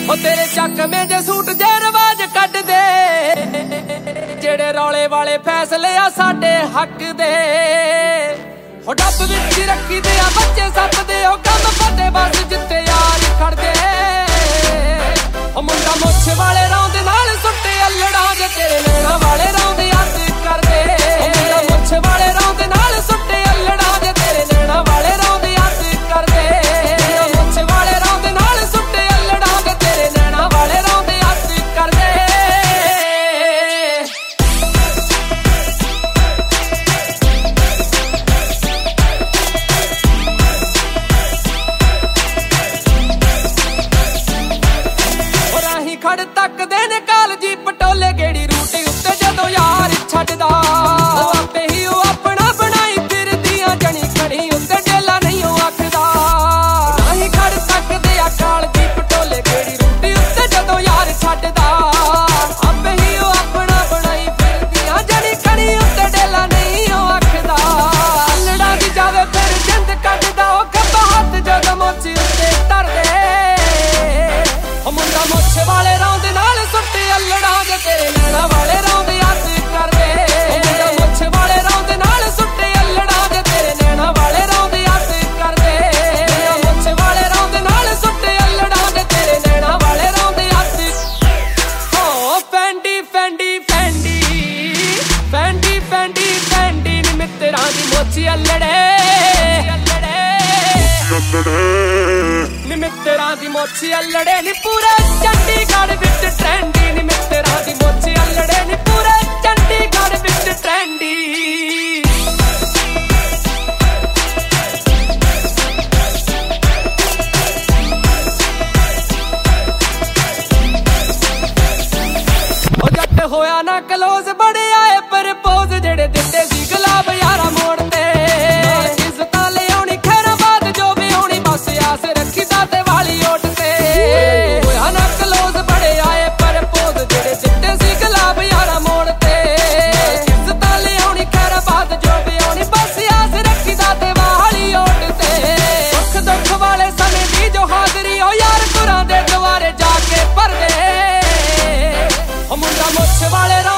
ਉਹ ਤੇਰੇ ਚੱਕਵੇਂ ਜੇ ਸੂਟ ਜੇ ਰਵਾਜ ਕੱਢ ਦੇ, ਜਿਹੜੇ ਰੌਲੇ ਵਾਲੇ ਫੈਸਲੇ ਆ ਸਾਡੇ ਹੱਕ ਦੇ। ਉਹ ਡੱਬ ਵਿੱਚ ਰੱਖੀ ਦੇ ਆ ਬੱਚੇ ਸੱਪ ਦੇ, ਉਹ ਕੰਮ ਫੱਟੇ ਬਸ ਜਿੱਤੇ ਯਾਰ ਖੜਦੇ। ਉਹ ਮੁੰਡਾ ਮੁੱਛ ਵਾਲੇ ਰੌਂਦ ਨਾਲ ਸੁੱਟੇ ਅਲੜਾਂ, ਜੇ ਤੇਰੇ ਨੈਣਾ ਵਾਲੇ ਰੌਂਦ ਯਾਦ ਕਰਦੇ। ਉਹ ਮੁੰਡਾ ਮੁੱਛ ਵਾਲੇ ਰੌਂਦ ਨਾਲ ਸੁੱਟੇ ਅਲੜਾਂ, ਜੇ ਤੇਰੇ ਨੈਣਾ ਵਾਲੇ ਰੌਂਦ ਯਾਦ ਕਰਦੇ। ਮੁੱਛ ਵਾਲੇ ਰੌਂਦ ਨਾਲ ਸੁੱਟੇ ਅਲੜਾਂ, ਜੇ ਤੇਰੇ ਨੈਣਾ ਵਾਲੇ ਰੌਂਦ ਯਾਦ ਕਰਦੇ। ਖੜ ਤੱਕਦੇ ਨੇ ਕਾਲਜੀ ਪਟੋਲੇ, ਗੇੜੀ ਰੂਟ ਉੱਤੇ ਜਦੋਂ ਯਾਰ ਛੱਡਦਾ। ਆਪੇ ਹੀ ਉਹ ਆਪਣਾ ਬਣਾਈ ਫਿਰਦੀਆਂ, ਜਣੀ ਖੜੀ ਉੱਤੇ ਡੇਲਾ ਨਹੀਂ ਉਹ ਆਖਦਾ। ਰਾਹੀਂ ਖੜ ਤੱਕਦੇ ਆ ਕਾਲਜੀ ਪਟੋਲੇ, ਗੇੜੀ ਰੂਟ ਉੱਤੇ ਜਦੋਂ ਯਾਰ ਛੱਡਦਾ। ਆਪੇ ਹੀ ਉਹ ਆਪਣਾ ਬਣਾਈ ਫਿਰਦੀਆਂ, ਜਣੀ ਖੜੀ ਉੱਤੇ ਡੇਲਾ ਨਹੀਂ ਉਹ ਆਖਦਾ। ਅਲੜਾ ਦੀ ਜਾਵੇ ਫਿਰ ਜਿੰਦ ਕੱਢਦਾ, ਉਹ ਖੱਬਾ ਹੱਥ ਜਦੋਂ ਮੋਚੀ ਉੱਤੇ ਧਰਦੇ। ਉਹ ਮੁੰਡਾ ਮੁੱਛ ਵਾਲੇ ਰੌਂਦ ਨਾਲ ਸੁੱਟੇ ਅਲੜਾਂ, ਜੇ ਤੇਰੇ ਨੈਣਾ ਵਾਲੇ ਰੌਂਦ ਯਾਦ ਕਰਦੇ। ਉਹ ਮੁੰਡਾ ਮੁੱਛ ਵਾਲੇ ਰੌਂਦ ਨਾਲ ਸੁੱਟੇ ਅਲੜਾਂ, ਜੇ ਤੇਰੇ ਨੈਣਾ ਵਾਲੇ ਰੌਂਦ ਯਾਦ ਕਰਦੇ। ਮੁੰਡਾ ਮੁੱਛ ਵਾਲੇ ਰੌਂਦ ਨਾਲ ਸੁੱਟੇ ਅਲੜਾਂ, ਜੇ ਤੇਰੇ ਨੈਣਾ ਵਾਲੇ ਰੌਂਦ ਯਾਦ। ਹੋ Fendi Fendi Fendi Fendi Fendi Fendi ਨੀ ਮਿੱਤਰਾਂ ਦੀ ਮੁੱਛ ਅਲੜੇ। ਨੀ ਮਿੱਤਰਾਂ ਦੀ ਮੁੱਛ ਅਲੜੇ ਨੀ ਪੂਰੇ ਚੰਡੀਗੜ੍ਹ ਵਿੱਚ ਟ੍ਰੈਂਡੀ। ਨੀ ਮਿੱਤਰਾਂ ਦੀ ਮੁੱਛ ਅਲੜੇ ਨੀ ਪੂਰੇ ਚੰਡੀਗੜ੍ਹ ਵਿੱਚ ਟ੍ਰੈਂਡੀ। ਉਹ ਜੱਟ ਹੋਇਆ ਨਾ ਕਲੋਜ਼ ਬੜੇ ਆਏ ਪ੍ਰਪੋਜ਼, ਜਿਹੜੇ ਦਿੱਤੇ ਸੀ ਗੁਲਾਬ ਯਾਰਾ ਮੋੜ ਤੇ। ਇੱਜ਼ਤਾਂ ਲਿਆਉਣੀ ਖੈਰਾਂ ਬਾਦ ਜੋ ਵੀ ਆਉਣੀ, ਬਸ ਆਸ ਰੱਖੀ ਦਾਤੇ ਵਾਲੀ ਓਟ ਤੇ। ਹੋਇਆ ਨਾ ਕਲੋਜ਼ ਬੜੇ ਆਏ ਪ੍ਰਪੋਜ਼, ਜਿਹੜੇ ਦਿੱਤੇ ਸੀ ਗੁਲਾਬ ਯਾਰਾ ਮੋੜ ਤੇ। ਇੱਜ਼ਤਾਂ ਲਿਆਉਣੀ ਖੈਰਾਂ ਬਾਦ ਜੋ ਵੀ ਆਉਣੀ, ਬਸ ਆਸ ਰੱਖੀ ਦਾਤੇ ਵਾਲੀ ਓਟ ਤੇ। ਸੁੱਖ ਦੁੱਖ ਵਾਲੇ ਸਮੇਂ ਦੀ ਜੋ ਹਾਜ਼ਰੀ, ਉਹ ਯਾਰ ਗੁਰਾਂ ਦੇ ਦੁਆਰੇ ਜਾ ਕੇ ਭਰਦੇ। ਉਹ ਮੁੰਡਾ ਮੁੱਛ ਵਾਲੇ